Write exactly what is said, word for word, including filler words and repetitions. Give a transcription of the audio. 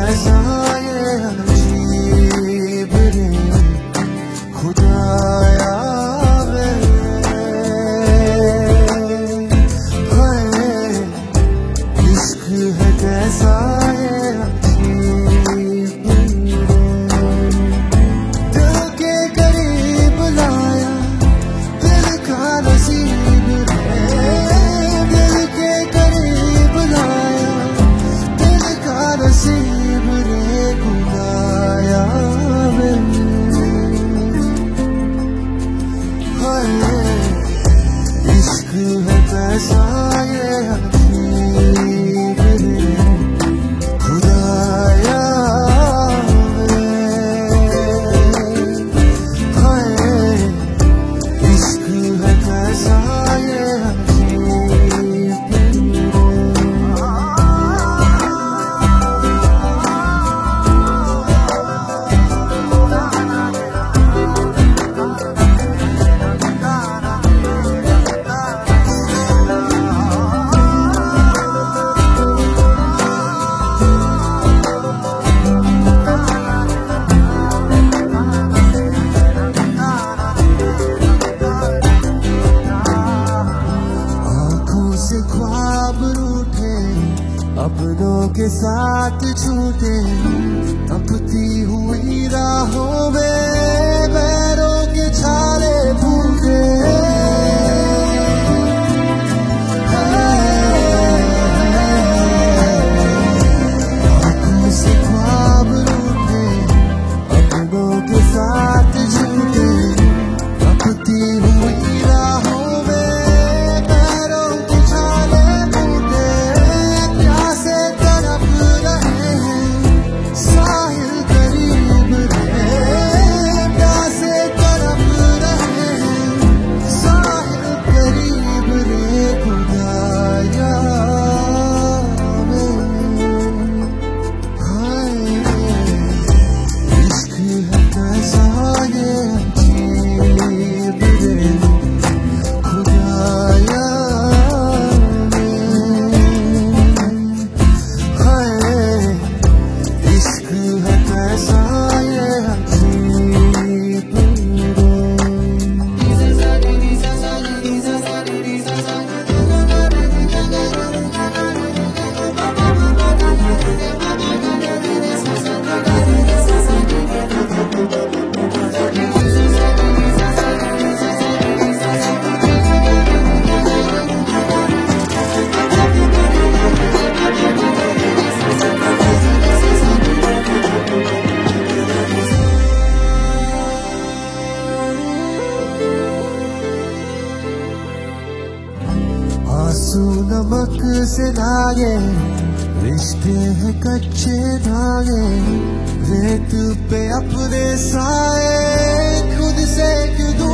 कैसा ये अजीब रे खुदाया वे, हाय इश्क है कैसा ये अजीब रे, दिल के करीब लाया दिल का नसीब रे, दिल के करीब लाया दिल का नसीब रे खुदाया वे, हाय इश्क है कैसा ये अजीब रे खुदाया वे, हाय इश्क है कैसा ये अजीब से ख्वाब रूठे अपनों के साथ छूटे, तपती हुई राहों में पैरों के छाले फूटे, आंखों से ख्वाब रूठे अपनों के साथ छूटे, तपती हुई राहों आंसू नमक से धागे रिश्ते हैं कच्चे धागे, रेत पे अपने साए खुद से क्यों